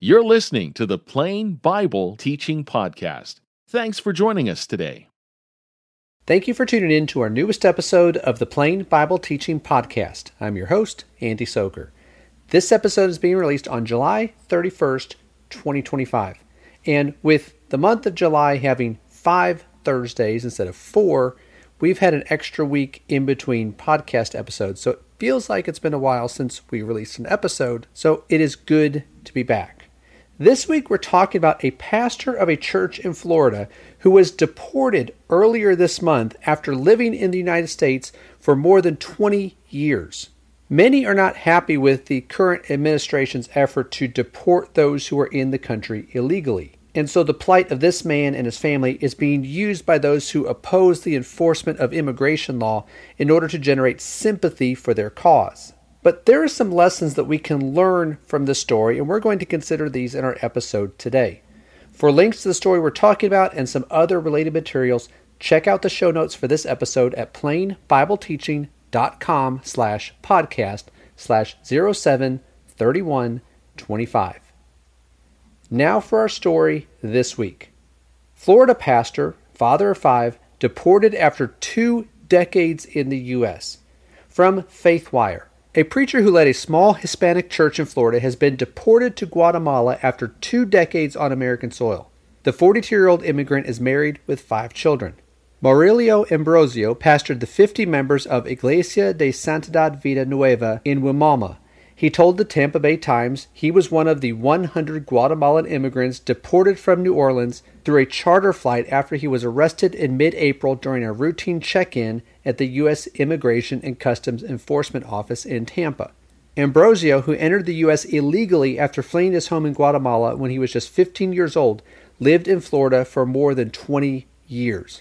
You're listening to the Plain Bible Teaching Podcast. Thanks for joining us today. Thank you for tuning in to our newest episode of the Plain Bible Teaching Podcast. I'm your host, Andy Soker. This episode is being released on July 31st, 2025. And with the month of July having 5 Thursdays instead of 4, we've had an extra week in between podcast episodes. So it feels like it's been a while since we released an episode. So it is good to be back. This week we're talking about a pastor of a church in Florida who was deported earlier this month after living in the United States for more than 20 years. Many are not happy with the current administration's effort to deport those who are in the country illegally. And so the plight of this man and his family is being used by those who oppose the enforcement of immigration law in order to generate sympathy for their cause. But there are some lessons that we can learn from this story, and we're going to consider these in our episode today. For links to the story we're talking about and some other related materials, check out the show notes for this episode at plainbibleteaching.com/podcast/073125. Now for our story this week. Florida pastor, father of 5, deported after 2 decades in the U.S. From FaithWire. A preacher who led a small Hispanic church in Florida has been deported to Guatemala after 2 decades on American soil. The 42-year-old immigrant is married with 5 children. Mauricio Ambrosio pastored the 50 members of Iglesia de Santidad Vida Nueva in Wimauma. He told the Tampa Bay Times he was one of the 100 Guatemalan immigrants deported from New Orleans through a charter flight after he was arrested in mid-April during a routine check-in at the U.S. Immigration and Customs Enforcement Office in Tampa. Ambrosio, who entered the U.S. illegally after fleeing his home in Guatemala when he was just 15 years old, lived in Florida for more than 20 years.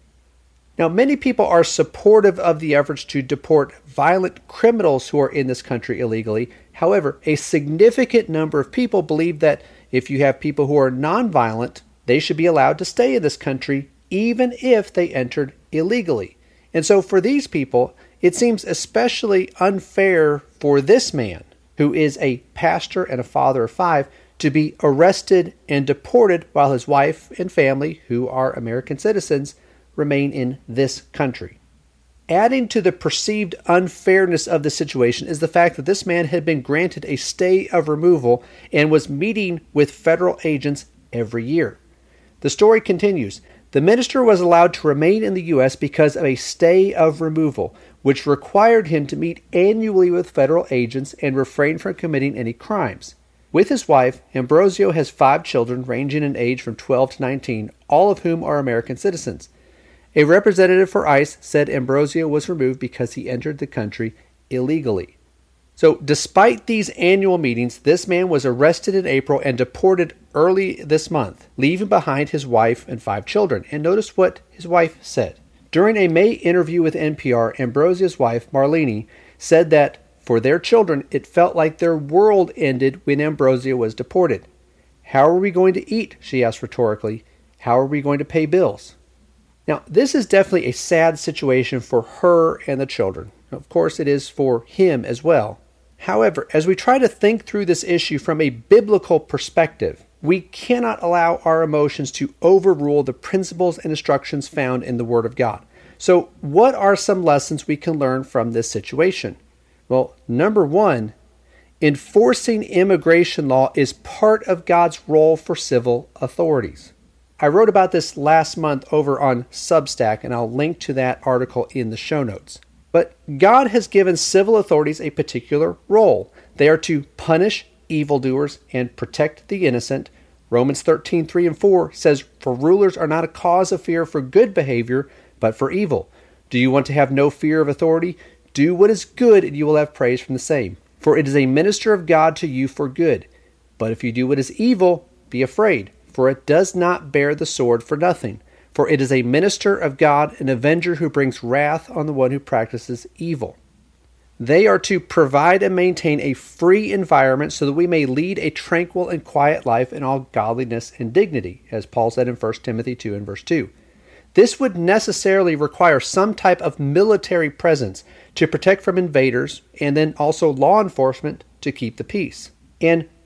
Now, many people are supportive of the efforts to deport violent criminals who are in this country illegally. However, a significant number of people believe that if you have people who are nonviolent, they should be allowed to stay in this country even if they entered illegally. And so for these people, it seems especially unfair for this man, who is a pastor and a father of 5, to be arrested and deported while his wife and family, who are American citizens, remain in this country. Adding to the perceived unfairness of the situation is the fact that this man had been granted a stay of removal and was meeting with federal agents every year. The story continues. The minister was allowed to remain in the U.S. because of a stay of removal, which required him to meet annually with federal agents and refrain from committing any crimes. With his wife, Ambrosio has 5 children ranging in age from 12 to 19, all of whom are American citizens. A representative for ICE said Ambrosio was removed because he entered the country illegally. So despite these annual meetings, this man was arrested in April and deported early this month, leaving behind his wife and 5 children. And notice what his wife said. During a May interview with NPR, Ambrosio's wife, Marlene, said that for their children, it felt like their world ended when Ambrosio was deported. How are we going to eat? She asked rhetorically. How are we going to pay bills? Now, this is definitely a sad situation for her and the children. Of course, it is for him as well. However, as we try to think through this issue from a biblical perspective, we cannot allow our emotions to overrule the principles and instructions found in the Word of God. So, what are some lessons we can learn from this situation? Well, number 1, enforcing immigration law is part of God's role for civil authorities. I wrote about this last month over on Substack, and I'll link to that article in the show notes. But God has given civil authorities a particular role. They are to punish evildoers and protect the innocent. Romans 13:3 and 4 says, "For rulers are not a cause of fear for good behavior, but for evil. Do you want to have no fear of authority? Do what is good, and you will have praise from the same. For it is a minister of God to you for good. But if you do what is evil, be afraid. For it does not bear the sword for nothing. For it is a minister of God, an avenger who brings wrath on the one who practices evil." They are to provide and maintain a free environment so that we may lead a tranquil and quiet life in all godliness and dignity, as Paul said in 1 Timothy 2 and verse 2. This would necessarily require some type of military presence to protect from invaders, and then also law enforcement to keep the peace. And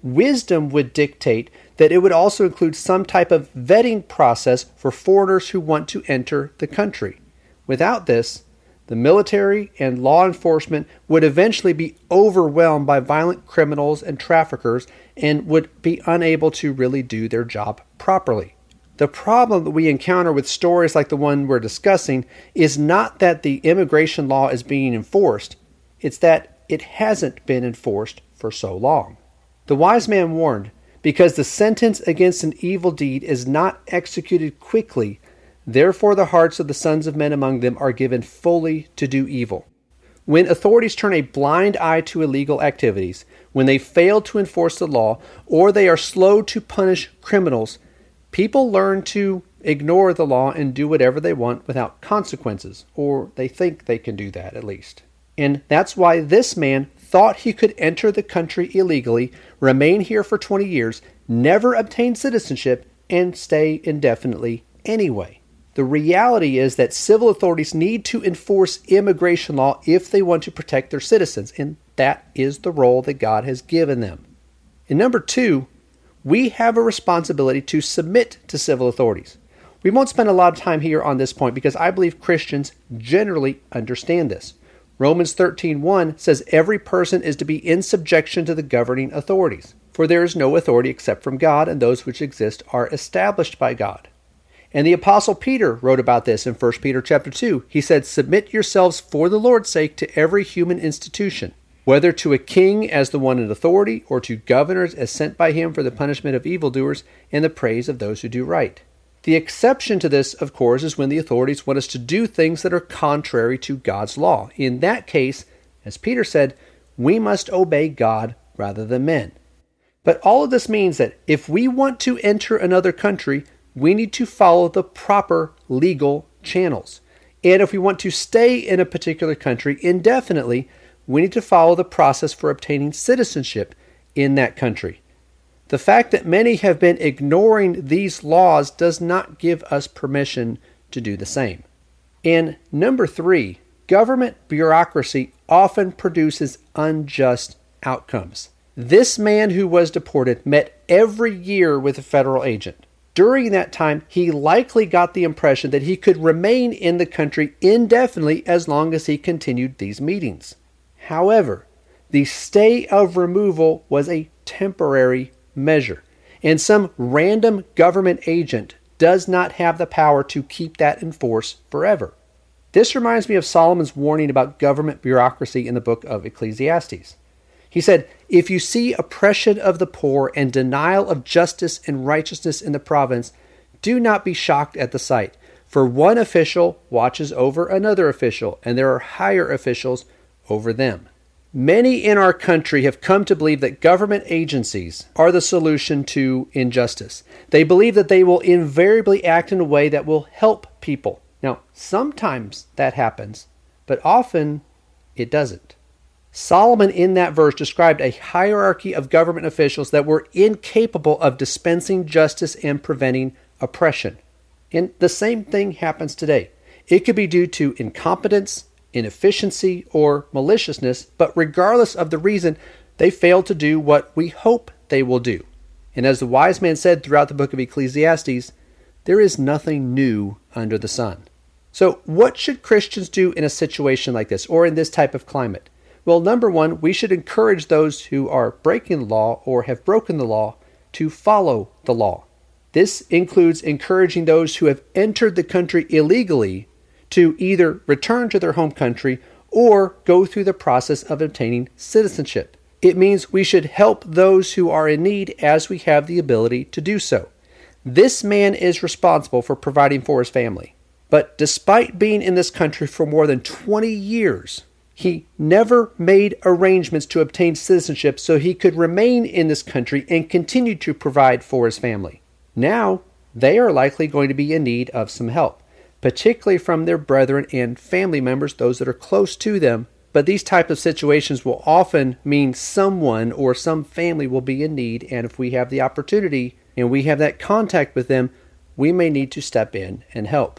wisdom would dictate that it would also include some type of vetting process for foreigners who want to enter the country. Without this, the military and law enforcement would eventually be overwhelmed by violent criminals and traffickers and would be unable to really do their job properly. The problem that we encounter with stories like the one we're discussing is not that the immigration law is being enforced, it's that it hasn't been enforced for so long. The wise man warned, because the sentence against an evil deed is not executed quickly, therefore the hearts of the sons of men among them are given fully to do evil. When authorities turn a blind eye to illegal activities, when they fail to enforce the law, or they are slow to punish criminals, people learn to ignore the law and do whatever they want without consequences, or they think they can do that at least. And that's why this man thought he could enter the country illegally, remain here for 20 years, never obtain citizenship, and stay indefinitely anyway. The reality is that civil authorities need to enforce immigration law if they want to protect their citizens, and that is the role that God has given them. And number 2, we have a responsibility to submit to civil authorities. We won't spend a lot of time here on this point because I believe Christians generally understand this. Romans 13:1 says every person is to be in subjection to the governing authorities, for there is no authority except from God, and those which exist are established by God. And the Apostle Peter wrote about this in 1 Peter chapter 2. He said, "Submit yourselves for the Lord's sake to every human institution, whether to a king as the one in authority, or to governors as sent by him for the punishment of evildoers and the praise of those who do right." The exception to this, of course, is when the authorities want us to do things that are contrary to God's law. In that case, as Peter said, we must obey God rather than men. But all of this means that if we want to enter another country, we need to follow the proper legal channels. And if we want to stay in a particular country indefinitely, we need to follow the process for obtaining citizenship in that country. The fact that many have been ignoring these laws does not give us permission to do the same. And number 3, government bureaucracy often produces unjust outcomes. This man who was deported met every year with a federal agent. During that time, he likely got the impression that he could remain in the country indefinitely as long as he continued these meetings. However, the stay of removal was a temporary measure, and some random government agent does not have the power to keep that in force forever. This reminds me of Solomon's warning about government bureaucracy in the book of Ecclesiastes. He said, "If you see oppression of the poor and denial of justice and righteousness in the province, do not be shocked at the sight. For one official watches over another official, and there are higher officials over them." Many in our country have come to believe that government agencies are the solution to injustice. They believe that they will invariably act in a way that will help people. Now, sometimes that happens, but often it doesn't. Solomon in that verse described a hierarchy of government officials that were incapable of dispensing justice and preventing oppression. And the same thing happens today. It could be due to incompetence, inefficiency, or maliciousness, but regardless of the reason, they fail to do what we hope they will do. And as the wise man said throughout the book of Ecclesiastes, there is nothing new under the sun. So what should Christians do in a situation like this, or in this type of climate? Well, number 1, we should encourage those who are breaking the law or have broken the law to follow the law. This includes encouraging those who have entered the country illegally to either return to their home country or go through the process of obtaining citizenship. It means we should help those who are in need as we have the ability to do so. This man is responsible for providing for his family. But despite being in this country for more than 20 years, he never made arrangements to obtain citizenship so he could remain in this country and continue to provide for his family. Now, they are likely going to be in need of some help, particularly from their brethren and family members, those that are close to them. But these types of situations will often mean someone or some family will be in need, and if we have the opportunity and we have that contact with them, we may need to step in and help.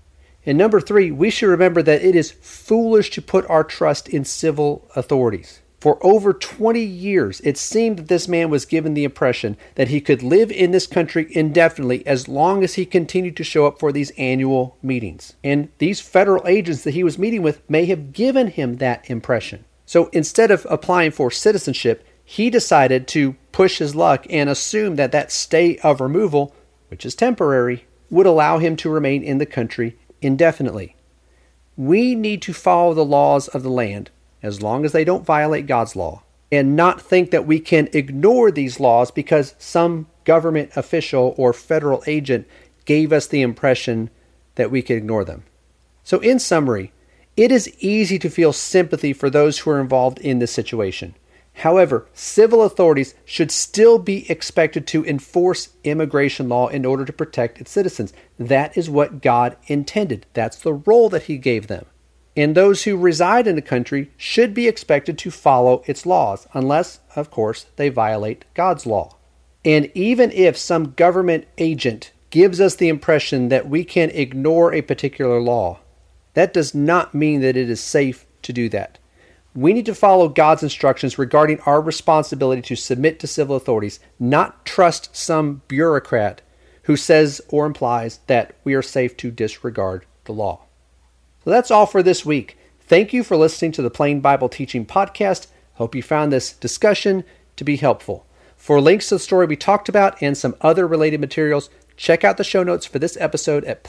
And number 3, we should remember that it is foolish to put our trust in civil authorities. For over 20 years, it seemed that this man was given the impression that he could live in this country indefinitely as long as he continued to show up for these annual meetings. And these federal agents that he was meeting with may have given him that impression. So instead of applying for citizenship, he decided to push his luck and assume that that stay of removal, which is temporary, would allow him to remain in the country indefinitely. We need to follow the laws of the land as long as they don't violate God's law, and not think that we can ignore these laws because some government official or federal agent gave us the impression that we could ignore them. So in summary, it is easy to feel sympathy for those who are involved in this situation. However, civil authorities should still be expected to enforce immigration law in order to protect its citizens. That is what God intended. That's the role that He gave them. And those who reside in the country should be expected to follow its laws, unless, of course, they violate God's law. And even if some government agent gives us the impression that we can ignore a particular law, that does not mean that it is safe to do that. We need to follow God's instructions regarding our responsibility to submit to civil authorities, not trust some bureaucrat who says or implies that we are safe to disregard the law. So that's all for this week. Thank you for listening to the Plain Bible Teaching Podcast. Hope you found this discussion to be helpful. For links to the story we talked about and some other related materials, check out the show notes for this episode at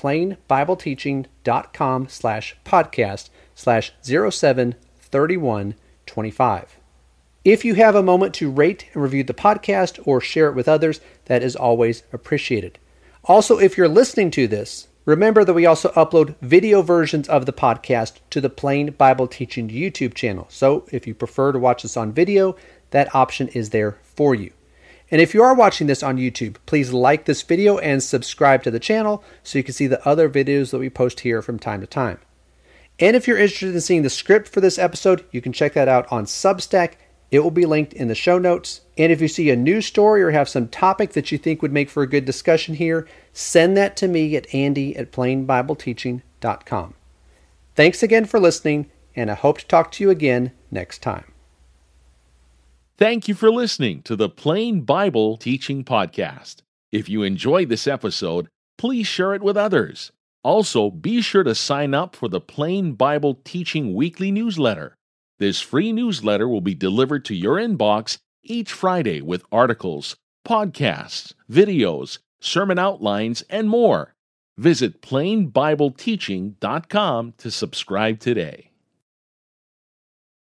plainbibleteaching.com/podcast/073125. If you have a moment to rate and review the podcast or share it with others, that is always appreciated. Also, if you're listening to this, remember that we also upload video versions of the podcast to the Plain Bible Teaching YouTube channel. So if you prefer to watch this on video, that option is there for you. And if you are watching this on YouTube, please like this video and subscribe to the channel so you can see the other videos that we post here from time to time. And if you're interested in seeing the script for this episode, you can check that out on Substack. It will be linked in the show notes. And if you see a news story or have some topic that you think would make for a good discussion here, send that to me at andy@plainbibleteaching.com. Thanks again for listening, and I hope to talk to you again next time. Thank you for listening to the Plain Bible Teaching Podcast. If you enjoyed this episode, please share it with others. Also, be sure to sign up for the Plain Bible Teaching Weekly Newsletter. This free newsletter will be delivered to your inbox each Friday with articles, podcasts, videos, sermon outlines, and more. Visit plainbibleteaching.com to subscribe today.